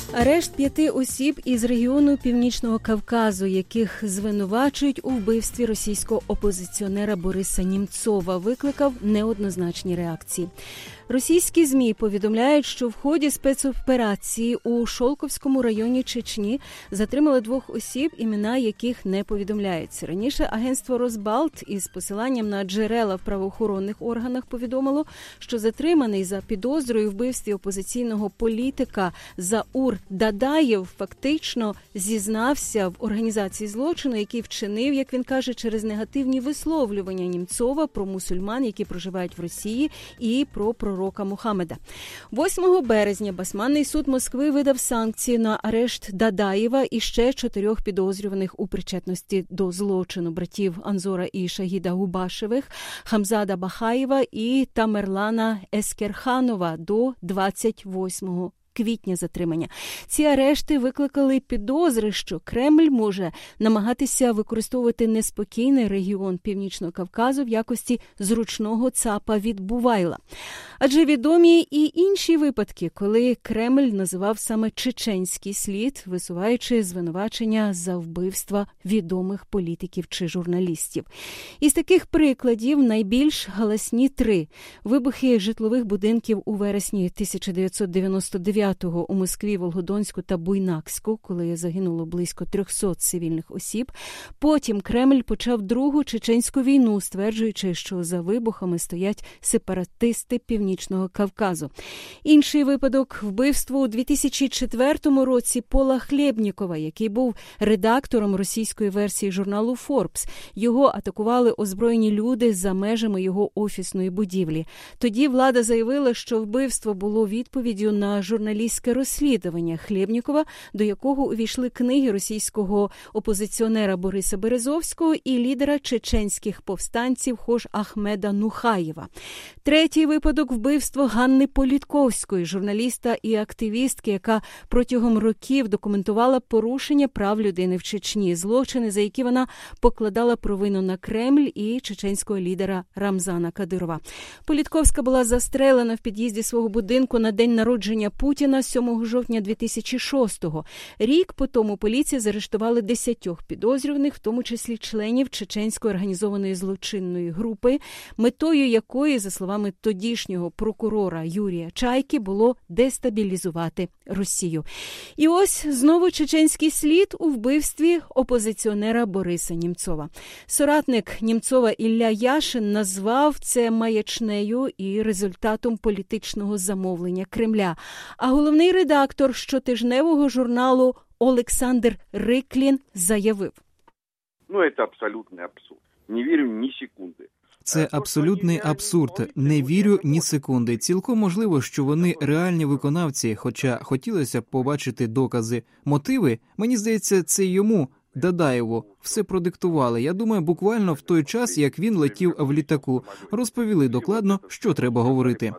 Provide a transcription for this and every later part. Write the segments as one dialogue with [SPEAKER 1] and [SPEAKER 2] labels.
[SPEAKER 1] Арешт 5 осіб із регіону Північного Кавказу, яких звинувачують у вбивстві російського опозиціонера Бориса Німцова, викликав неоднозначні реакції. Російські ЗМІ повідомляють, що в ході спецоперації у Шолковському районі Чечні затримали 2 осіб, імена яких не повідомляються. Раніше агентство «Росбалт» із посиланням на джерела в правоохоронних органах повідомило, що затриманий за підозрою в вбивстві опозиційного політика Заур Дадаєв фактично зізнався в організації злочину, який вчинив, як він каже, через негативні висловлювання Німцова про мусульман, які проживають в Росії, і про пророка Мухаммеда. 8 березня Басманний суд Москви видав санкції на арешт Дадаєва і ще 4 підозрюваних у причетності до злочину братів Анзора і Шагіда Губашевих, Хамзада Бахаєва і Тамерлана Ескерханова до 28 квітня затримання. Ці арешти викликали підозри, що Кремль може намагатися використовувати неспокійний регіон Північного Кавказу в якості зручного цапа від Бувайла. Адже відомі і інші випадки, коли Кремль називав саме чеченський слід, висуваючи звинувачення за вбивства відомих політиків чи журналістів. Із таких прикладів найбільш галасні 3. Вибухи житлових будинків у вересні 1999-го у Москві, Волгодонську та Буйнакську, коли загинуло близько 300 цивільних осіб. Потім Кремль почав Другу чеченську війну, стверджуючи, що за вибухами стоять сепаратисти Північного Кавказу. Інший випадок – вбивство у 2004 році Пола Хлєбнікова, який був редактором російської версії журналу «Форбс». Його атакували озброєні люди за межами його офісної будівлі. Тоді влада заявила, що вбивство було відповіддю на журналістське розслідування Хлєбнікова, до якого увійшли книги російського опозиціонера Бориса Березовського і лідера чеченських повстанців Хож Ахмеда Нухаєва. Третій випадок – вбивство Ганни Політковської, журналіста і активістки, яка протягом років документувала порушення прав людини в Чечні, злочини, за які вона покладала провину на Кремль і чеченського лідера Рамзана Кадирова. Політковська була застрелена в під'їзді свого будинку на день народження Путіна 7 жовтня 2006-го. Рік по тому поліція заарештувала 10 підозрюваних, в тому числі членів чеченської організованої злочинної групи, метою якої, за словами тодішнього прокурора Юрія Чайки, було дестабілізувати Росію. І ось знову чеченський слід у вбивстві опозиціонера Бориса Німцова. Соратник Німцова Ілля Яшин назвав це маячнею і результатом політичного замовлення Кремля. А головний редактор щотижневого журналу Олександр Риклін заявив:
[SPEAKER 2] це абсолютний абсурд. Не вірю ні секунди.
[SPEAKER 3] Це абсолютний абсурд. Не вірю ні секунди. Цілком можливо, що вони реальні виконавці, хоча хотілося б побачити докази. Мотиви, мені здається, це йому, Дадаєву, все продиктували. Я думаю, буквально в той час, як він летів в літаку, розповіли докладно, що треба говорити.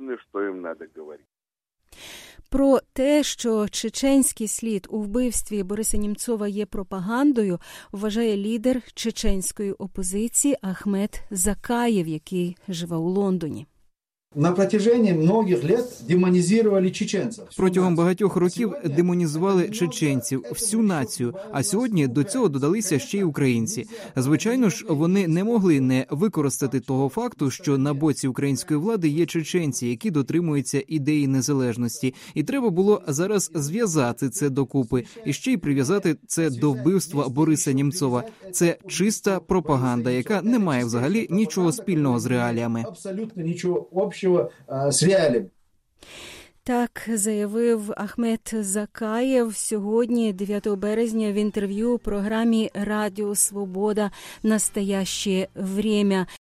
[SPEAKER 1] Про те, що чеченський слід у вбивстві Бориса Німцова є пропагандою, вважає лідер чеченської опозиції Ахмед Закаєв, який живе у Лондоні.
[SPEAKER 4] На протяжении многих лет демонізували чеченців.
[SPEAKER 3] Протягом багатьох років демонізували чеченців, всю націю, а сьогодні до цього додалися ще й українці. Звичайно ж, вони не могли не використати того факту, що на боці української влади є чеченці, які дотримуються ідеї незалежності. І треба було зараз зв'язати це докупи, і ще й прив'язати це до вбивства Бориса Німцова. Це чиста пропаганда, яка не має взагалі нічого спільного з реаліями.
[SPEAKER 4] Абсолютно нічого общого з реаліями.
[SPEAKER 1] Так заявив Ахмед Закаєв сьогодні, 9 березня, в інтерв'ю у програмі «Радіо Свобода. Настояще время».